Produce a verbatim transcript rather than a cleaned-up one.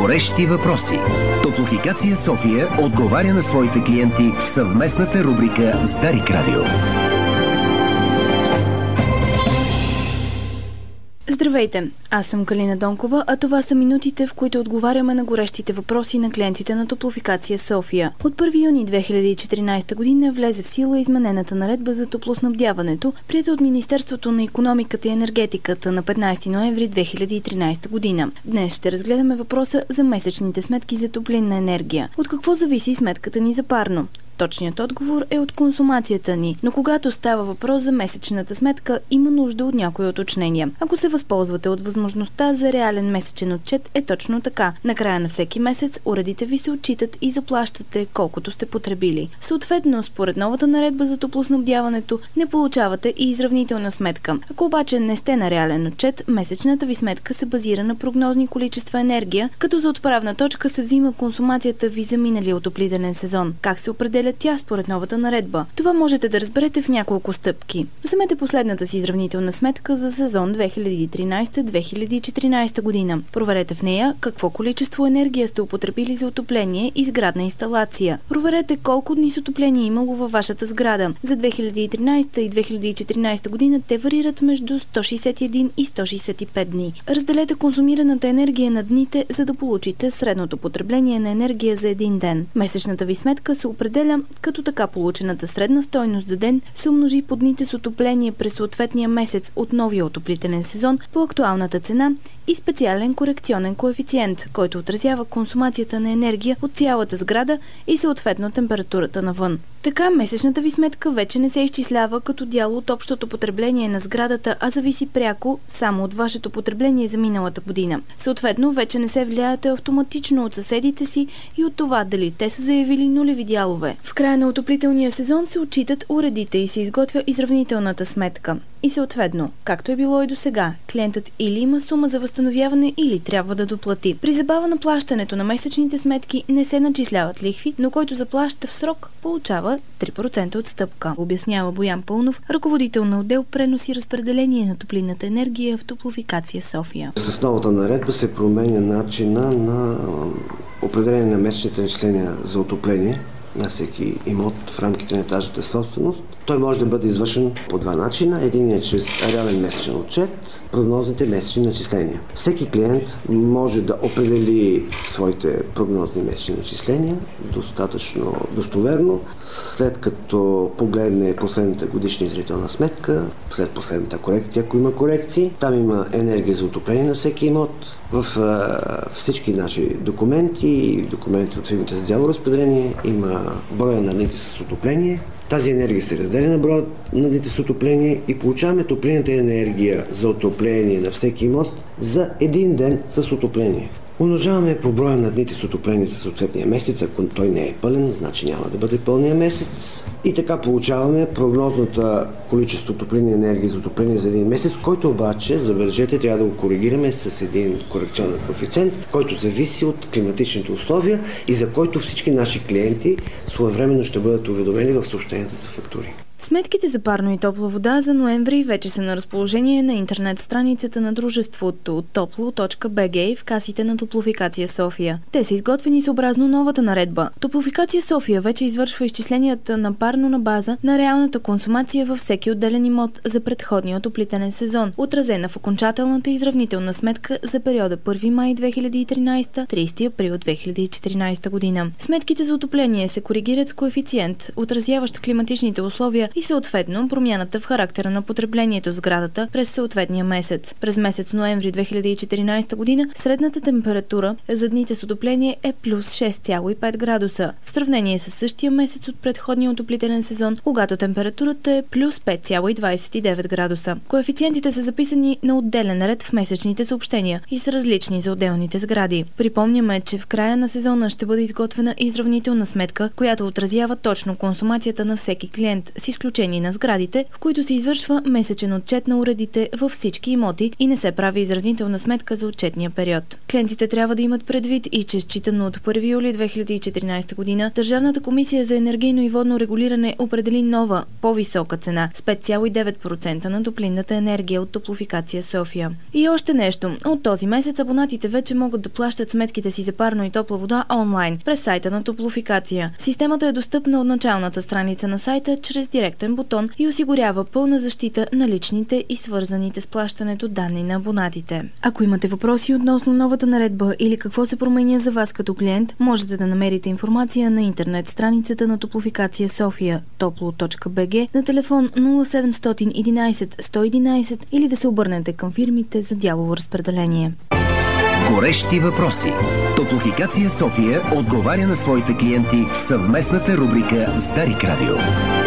Горещи въпроси. Топлофикация София отговаря на своите клиенти в съвместната рубрика с Дарик Радио. Здравейте, аз съм Калина Донкова, а това са минутите, в които отговаряме на горещите въпроси на клиентите на Топлофикация София. От първи юни две хиляди и четиринадесета година влезе в сила изменената наредба за топлоснабдяването, приета от Министерството на икономиката и енергетиката на петнадесети ноември две хиляди и тринадесета година. Днес ще разгледаме въпроса за месечните сметки за топлинна енергия. От какво зависи сметката ни за парно? Точният отговор е от консумацията ни, но когато става въпрос за месечната сметка, има нужда от някои уточнения. Ако се възползвате от възможността за реален месечен отчет, е точно така. Накрая на всеки месец уредите ви се отчитат и заплащате колкото сте потребили. Съответно, според новата наредба за топлоснабдяването, не получавате и изравнителна сметка. Ако обаче не сте на реален отчет, месечната ви сметка се базира на прогнозни количества енергия, като за отправна точка се взима консумацията ви за миналия отоплителен сезон. Как се определя тя според новата наредба? Това можете да разберете в няколко стъпки. Вземете последната си изравнителна сметка за сезон две хиляди и тринадесета - две хиляди и четиринадесета година. Проверете в нея какво количество енергия сте употребили за отопление и сградна инсталация. Проверете колко дни с отопление е имало във вашата сграда. За две хиляди и тринадесета и две хиляди и четиринадесета година те варират между сто шестдесет и един и сто шестдесет и пет дни. Разделете консумираната енергия на дните, за да получите средното потребление на енергия за един ден. Месечната ви сметка се определя като така получената средна стойност за ден се умножи по дните с отопление през съответния месец от новия отоплителен сезон по актуалната цена и специален корекционен коефициент, който отразява консумацията на енергия от цялата сграда и съответно температурата навън. Така месечната ви сметка вече не се изчислява като дял от общото потребление на сградата, а зависи пряко само от вашето потребление за миналата година. Съответно, вече не се влияете автоматично от съседите си и от това дали те са заявили нулеви дялове. В края на отоплителния сезон се отчитат уредите и се изготвя изравнителната сметка. И съответно, както е било и до сега, клиентът или има сума за възстановяване, или трябва да доплати. При забава на плащането на месечните сметки не се начисляват лихви, но който заплаща в срок, получава три процента отстъпка. Обяснява Боян Пълнов, ръководител на отдел пренос и разпределение на топлинната енергия в Топлофикация София. С новата наредба се променя начина на определение на месечните начисления за отопление на всеки имот в рамките на етажната собственост. Той може да бъде извършен по два начина. Единият е чрез реален месечен отчет, прогнозните месечни начисления. Всеки клиент може да определи своите прогнозни месечни начисления достатъчно достоверно, след като погледне последната годишна изравнителна сметка, след последната корекция, ако има корекции. Там има енергия за отопление на всеки имот. В а, всички наши документи, документи от фирмите за дялово разпределение има броя на дните с отопление. Тази енергия се разделя на броя на дните с отопление и получаваме топлинната енергия за отопление на всеки имот за един ден с отопление. Умножаваме по броя на дните с отопление за съответния месец. Ако той не е пълен, значи няма да бъде пълния месец. И така получаваме прогнозната количество топлинна енергия за отопление за един месец, който обаче, забележете, трябва да го коригираме с един корекционен коефициент, който зависи от климатичните условия и за който всички наши клиенти своевременно ще бъдат уведомени в съобщенията за фактури. Сметките за парно и топла вода за ноември вече са на разположение на интернет страницата на дружеството топло точка би джи в касите на Топлофикация София. Те са изготвени съобразно новата наредба. Топлофикация София вече извършва изчисленията на парно на база на реалната консумация във всеки отделен имот за предходния отоплителен сезон, отразена в окончателната изравнителна сметка за периода първи май две хиляди и тринадесета - тридесети април две хиляди и четиринадесета година. Сметките за отопление се коригират с коефициент, отразяващ климатичните условия и съответно промяната в характера на потреблението в сградата през съответния месец. През месец ноември две хиляди и четиринадесета година средната температура за дните с отопление е плюс шест цяло и пет градуса, в сравнение с същия месец от предходния отоплителен сезон, когато температурата е плюс пет цяло и двадесет и девет градуса. Коефициентите са записани на отделен ред в месечните съобщения и са различни за отделните сгради. Припомняме, че в края на сезона ще бъде изготвена изравнителна сметка, която отразява точно консумацията на всеки клиент, с изключение на сградите, в които се извършва месечен отчет на уредите във всички имоти и не се прави изравнителна сметка за отчетния период. Клиентите трябва да имат предвид и че считано от първи юли две хиляди и четиринадесета година Държавната комисия за енергийно и водно регулиране определи нова, по-висока цена с пет цяло и девет процента на топлинната енергия от Топлофикация София. И още нещо. От този месец абонатите вече могат да плащат сметките си за парно и топла вода онлайн, през сайта на Топлофикация. Системата е достъпна от началната страница на сайта чрез директен бутон и осигурява пълна защита на личните и свързаните с плащането данни на абонатите. Ако имате въпроси относно новата наредба или какво се променя за вас като клиент, можете да намерите информация на интернет страницата на Топлофикация София топlo точка би джи на телефон нула седемстотин и единадесет сто и единадесет или да се обърнете към фирмите за дялово разпределение. Горещи въпроси. Топлофикация София отговаря на своите клиенти в съвместната рубрика с Дарик Радио.